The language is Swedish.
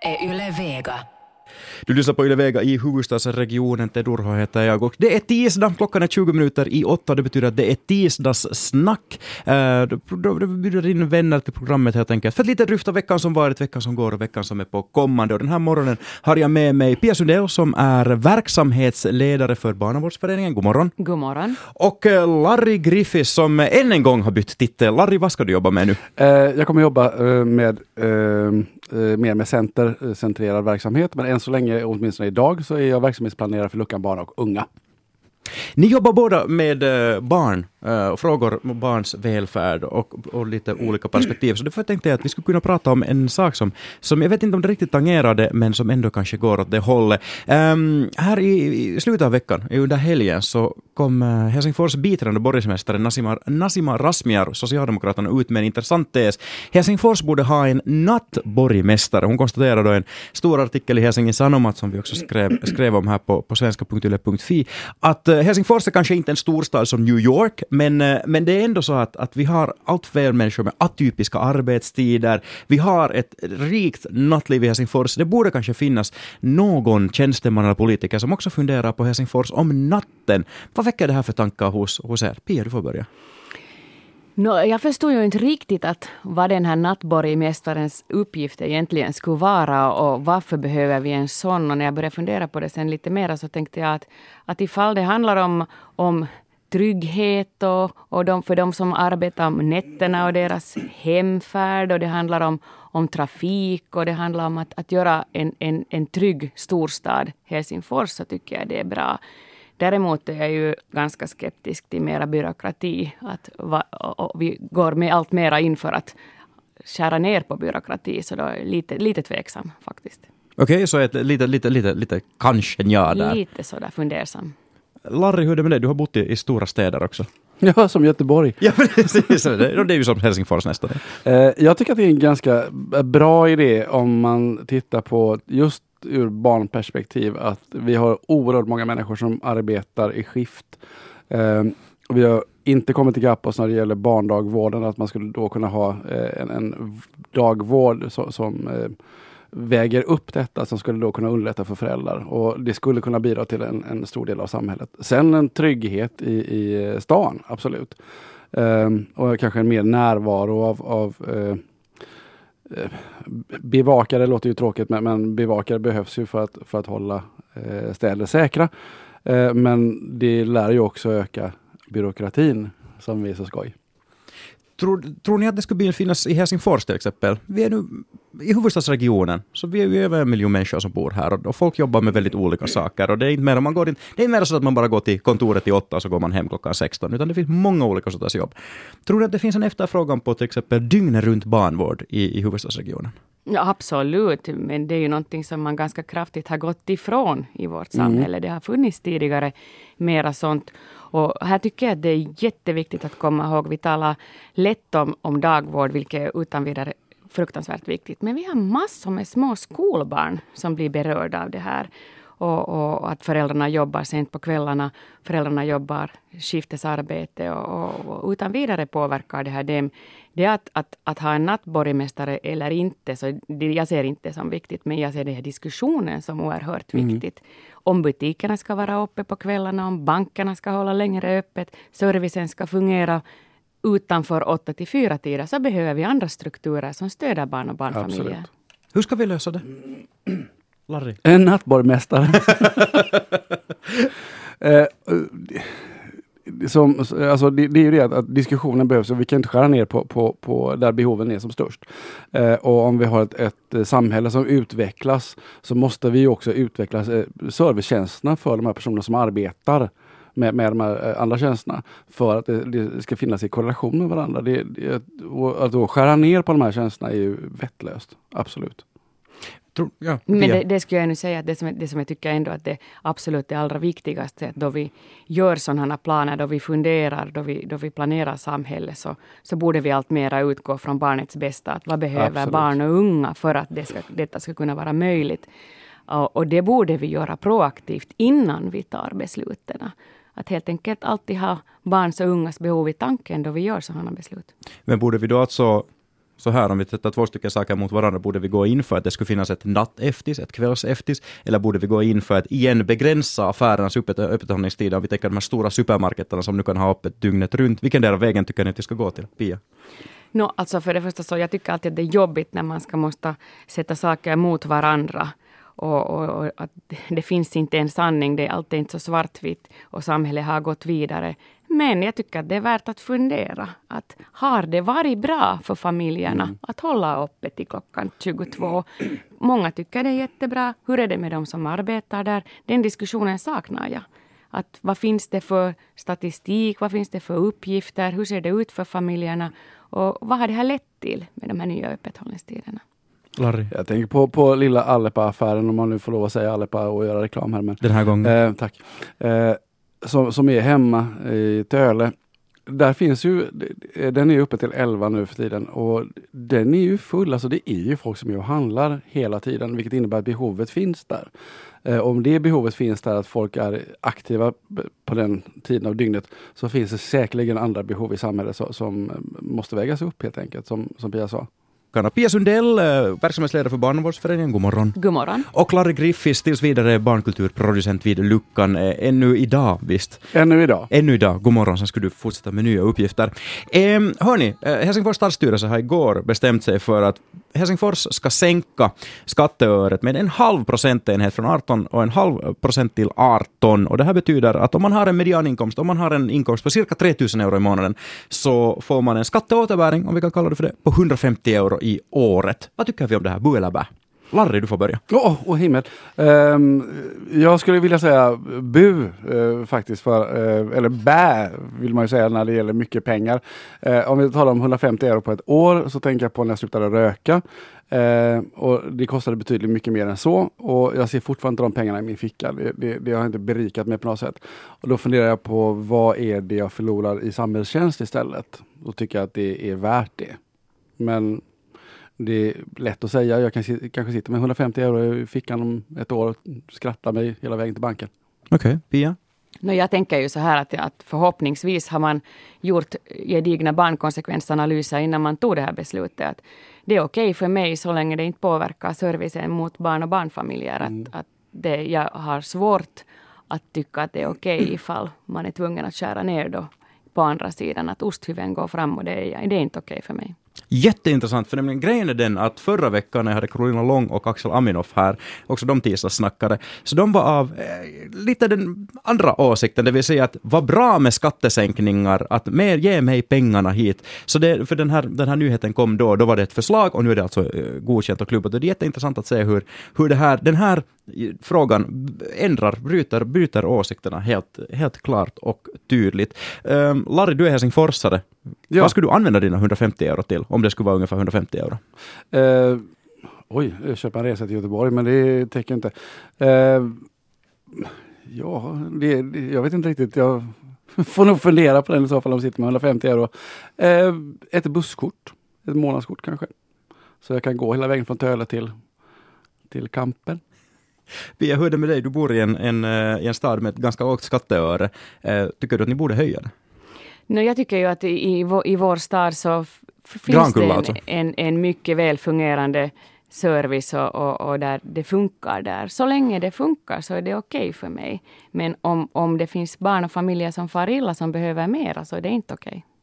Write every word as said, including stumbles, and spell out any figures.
är Yle Vega. Du lyssnar på Yle Vega i huvudstadsregionen. Tedurho heter jag och det är tisdag. Klockan är tjugo minuter i åtta. Det betyder att det är tisdagssnack. Uh, då, då bjuder in vänner till programmet helt enkelt för att lite dryfta veckan som varit, veckan som går och veckan som är på kommande. Och den här morgonen har jag med mig Pia Sundell som är verksamhetsledare för Barnavårdsföreningen. God morgon. God morgon. Och uh, Larry Griffiths som än en gång har bytt titel. Larry, vad ska du jobba med nu? Uh, jag kommer jobba uh, med uh, uh, mer med center, uh, centrerad verksamhet, men än så länge, åtminstone idag, så är jag verksamhetsplanerare för Luckan barn och unga. Ni jobbar båda med uh, barn uh, och frågor om barns välfärd och, och lite olika perspektiv. Så därför tänkte jag att vi skulle kunna prata om en sak som, som jag vet inte om det riktigt tangerade, men som ändå kanske går åt det hållet. Um, här i, i slutet av veckan, under helgen, så kom uh, Helsingfors biträdande borgmästare Nasima, Nasima Razmyar, Socialdemokraterna, ut med en intressant tes. Helsingfors borde ha en nattborgmästare. Hon konstaterade då en stor artikel i Helsingin Sanomat som vi också skrev, skrev om här på, på svenska punkt yle punkt fi att uh, Helsingfors är kanske inte en storstad som New York, men, uh, men det är ändå så att, att vi har allt fler människor med atypiska arbetstider. Vi har ett rikt nattliv i Helsingfors. Det borde kanske finnas någon tjänsteman eller politiker som också funderar på Helsingfors om natten. Vad väcker det här för tankar hos, hos er? Pia, du får börja. No, jag förstår ju inte riktigt att vad den här nattborgmästarens uppgift egentligen skulle vara och varför behöver vi en sån. Och när jag började fundera på det sen lite mer så tänkte jag att, att ifall det handlar om, om trygghet och, och de, för de som arbetar om nätterna och deras hemfärd, och det handlar om, om trafik och det handlar om att, att göra en, en, en trygg storstad Helsingfors, så tycker jag det är bra. Däremot är jag ju ganska skeptisk till mera byråkrati. Att va, och, och vi går med allt mera in för att skära ner på byråkrati, så då är jag lite, lite tveksam faktiskt. Okej, okay, så ett lite, lite, lite, lite kanske ja där. Lite sådär fundersam. Larry, hur är det med dig? Du har bott i, i stora städer också. Ja, som Göteborg. Ja, precis. Det, det är ju som Helsingfors nästan. Eh, jag tycker att det är en ganska bra idé om man tittar på just ur barnperspektiv, att vi har oerhört många människor som arbetar i skift. Eh, och vi har inte kommit ikapp oss när det gäller barndagvården, att man skulle då kunna ha eh, en, en dagvård so, som eh, väger upp detta, som skulle då kunna underlätta för föräldrar. Och det skulle kunna bidra till en, en stor del av samhället. Sen en trygghet i, i stan, absolut. Eh, och kanske en mer närvaro av, av eh, bevakare, låter ju tråkigt, men, men bevakare behövs ju för att, för att hålla eh, städer säkra. Eh, men det lär ju också öka byråkratin, som vi är så skoj. Tror, tror ni att det skulle finnas i Helsingfors till exempel? Vi är nu i huvudstadsregionen, så vi är ju över en miljon människor som bor här, och, och folk jobbar med väldigt olika saker, och det är inte mer, man går in, det är inte mer så att man bara går till kontoret i åtta och så går man hem klockan sexton, utan det finns många olika sorters jobb. Tror du att det finns en efterfrågan på till exempel dygnet runt barnvård i, i huvudstadsregionen? Ja, absolut, men det är ju någonting som man ganska kraftigt har gått ifrån i vårt samhälle. Mm. Det har funnits tidigare mera sånt. Och här tycker jag att det är jätteviktigt att komma ihåg. Vi talar lätt om, om dagvård, vilket är utan vidare fruktansvärt viktigt. Men vi har massor med små skolbarn som blir berörda av det här. Och, och att föräldrarna jobbar sent på kvällarna. Föräldrarna jobbar skiftesarbete och, och, och utan vidare påverkar det här dem. Det är att, att, att ha en nattborgmästare eller inte, så det, jag ser inte som viktigt, men jag ser den här diskussionen som oerhört mm. viktigt. Om butikerna ska vara uppe på kvällarna, om bankerna ska hålla längre öppet, servicen ska fungera utanför åtta till fyra tider, så behöver vi andra strukturer som stöder barn och barnfamiljer. Absolut. Hur ska vi lösa det? Larry? En nattborgmästare. eh, som, alltså det, det är ju det att, att diskussionen behövs, och vi kan inte skära ner på, på, på där behoven är som störst. Eh, och om vi har ett, ett samhälle som utvecklas, så måste vi också utveckla eh, servicetjänsterna för de här personerna som arbetar med, med de här andra tjänsterna, för att det, det ska finnas i korrelation med varandra. Det, det, och att då skära ner på de här tjänsterna är ju vettlöst, absolut. Ja, men det, det skulle jag nu säga att det som, det som jag tycker ändå att det absolut det allra viktigaste, att då vi gör sådana planer, då vi funderar, då vi, då vi planerar samhället, så, så borde vi allt mera utgå från barnets bästa. Att vad behöver absolut. Barn och unga för att det ska, detta ska kunna vara möjligt. Och, och det borde vi göra proaktivt innan vi tar besluten. Att helt enkelt alltid ha barns och ungas behov i tanken då vi gör sådana beslut. Men borde vi då alltså så här, om vi sätter två stycken saker mot varandra, borde vi gå in för att det skulle finnas ett natteftis, ett kvällseftis, eller borde vi gå in för att igen begränsa affärernas öppet, öppethållningstider? Om vi tänker de här stora supermarketerna som nu kan ha öppet dygnet runt. Vilken del av vägen tycker ni att vi ska gå till, Pia? No, alltså för det första så jag tycker alltid att det är jobbigt när man ska måste sätta saker mot varandra. Och, och, och att det finns inte en sanning, det är alltid inte så svartvitt och samhället har gått vidare. Men jag tycker att det är värt att fundera. Att har det varit bra för familjerna mm. att hålla uppe till klockan tjugotvå? Många tycker det är jättebra. Hur är det med de som arbetar där? Den diskussionen saknar jag. Att vad finns det för statistik? Vad finns det för uppgifter? Hur ser det ut för familjerna? Och vad har det här lett till med de här nya öppethållningstiderna? Larry. Jag tänker på, på lilla Aleppa-affären, om man nu får lov att säga Aleppa och göra reklam här. Men, den här gången. Eh, tack. Eh, som, som är hemma i Töle. Där finns ju, den är uppe till elva nu för tiden och den är ju full, alltså det är ju folk som är och handlar hela tiden, vilket innebär att behovet finns där. Eh, om det behovet finns där att folk är aktiva på den tiden av dygnet, så finns det säkerligen andra behov i samhället så, som måste vägas upp helt enkelt, som, som Pia sa. Pia Sundell, verksamhetsledare för Barnavårdsföreningen, god morgon. God morgon. Och Larry Griffiths, tills vidare barnkulturproducent vid Luckan, ännu idag, visst? Ännu idag. Ännu idag, god morgon, sen ska du fortsätta med nya uppgifter. Eh, hörni, Helsingfors stadsstyrelse har igår bestämt sig för att Helsingfors ska sänka skatteöret med en halv procentenhet från arton och en halv procent till arton. Och det här betyder att om man har en medianinkomst, om man har en inkomst på cirka tre tusen euro i månaden, så får man en skatteåterbäring, om vi kan kalla det för det, på hundrafemtio euro i året. Vad tycker vi om det här? Bu eller bä? Larry, du får börja. Åh, oh, oh, himmel. Um, jag skulle vilja säga bu uh, faktiskt. För, uh, eller bä vill man ju säga när det gäller mycket pengar. Uh, om vi talar om hundrafemtio euro på ett år, så tänker jag på när jag slutade röka. Uh, och det kostade betydligt mycket mer än så. Och jag ser fortfarande inte de pengarna i min ficka. Det, det, det har inte berikat mig på något sätt. Och då funderar jag på vad är det jag förlorar i samhällstjänst istället. Då tycker jag att det är värt det. Men det är lätt att säga. Jag kan, kanske sitter med hundrafemtio euro i fickan om ett år och skrattar mig hela vägen till banken. Okej, okay. Pia? No, jag tänker ju så här att, att förhoppningsvis har man gjort gedigna barnkonsekvensanalyser innan man tog det här beslutet. Att det är okej okay för mig så länge det inte påverkar servicen mot barn och barnfamiljer. Mm. Att, att det, jag har svårt att tycka att det är okej okay ifall man är tvungen att skära ner då på andra sidan. Att osthyveln går fram och det är, det är inte okej okay för mig. Jätteintressant, för nämligen grejen är den att förra veckan när jag hade Carolina Lång och Axel Aminoff här, också de tisdagssnackare, så de var av eh, lite den andra åsikten, det vill säga att vad bra med skattesänkningar, att mer ge mig pengarna hit. Så det, för den här, den här nyheten kom då, då var det ett förslag och nu är det alltså eh, godkänt och klubbat. Och det är jätteintressant att se hur, hur det här, den här frågan ändrar, bryter, bryter åsikterna helt, helt klart och tydligt. Um, Larry, du är helsingforsare. Ja. Vad skulle du använda dina hundrafemtio euro till, om det skulle vara ungefär hundrafemtio euro? Uh, oj, jag köper en resa till Göteborg, men det täcker inte. Uh, ja, det, det, jag vet inte riktigt. Jag får nog fundera på den i så fall om jag sitter med hundrafemtio euro. Uh, ett busskort, ett månadskort kanske. Så jag kan gå hela vägen från Töle till, till Kampen. Pia, hur är det med dig? Du bor i en, en, i en stad med ett ganska lågt skatteöre. Tycker du att ni borde höja det? No, jag tycker ju att i, i, vår, i vår stad så f- finns det en, alltså. en, en mycket väl fungerande service och, och, och där det funkar där. Så länge det funkar så är det okej okay för mig. Men om, om det finns barn och familjer som far illa som behöver mer så är det inte okej. Okay.